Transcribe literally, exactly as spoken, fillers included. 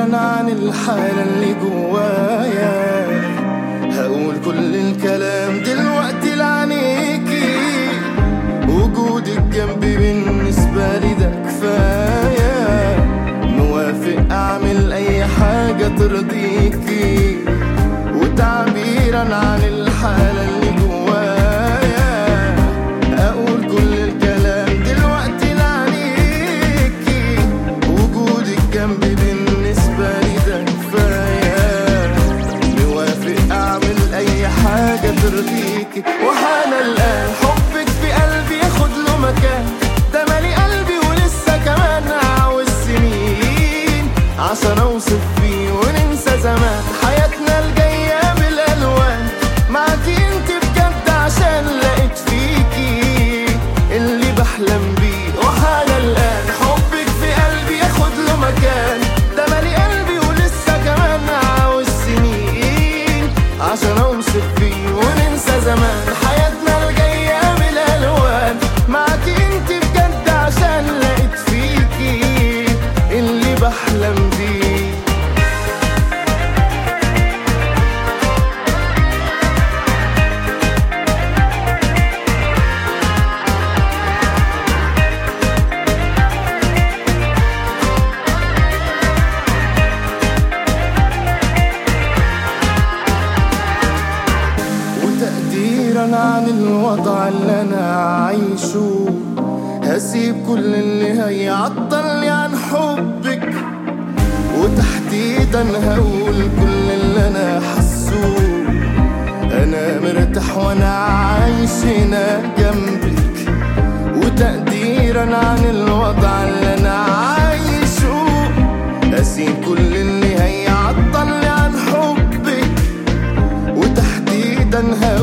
عن الحالة اللي جوايا، هقول كل الكلام دلوقتي لعينيكي. وجودك جنبي بالنسبة لي ده كفاية، موافق اعمل اي حاجة ترضيكي. وتعبيرا عن الحالة اللي جوايا، اقول كل الكلام دلوقتي لعينيكي. وجودك جنبي بالنسبة لي ده كفاية، موافق اعمل اي حاجة ترضيكي. وحان الان حبك في قلبي ياخد له مكان، ده مالي قلبي ولسه كمان عاوز سنين عشان اوصف فيه وننسى زمان. حياتنا الجاية بالالوان معاكي انت بجد، عشان لقيت فيكي اللي بحلم بيه. وحان الان حبك في قلبي ياخد له مكان، ده مالي قلبي ولسه كمان عاوز سنين عشان اوصف فيه وننسى زمان. حياتنا الجاية بالالوان معاكي انت بجد، عشان لقيت فيكي اللي بحلم بيه. وتقديرا عن الوضع اللي انا عايشه، هسيب كل اللي هيعطلني عن حبك. وتحديدا هقول كل اللي انا حاسه، انا مرتاح وانا عايش هنا جنبك. وتقديرا عن الوضع اللي انا عايشه، هسيب كل اللي هيعطلني عن حبك. وتحديدا هقول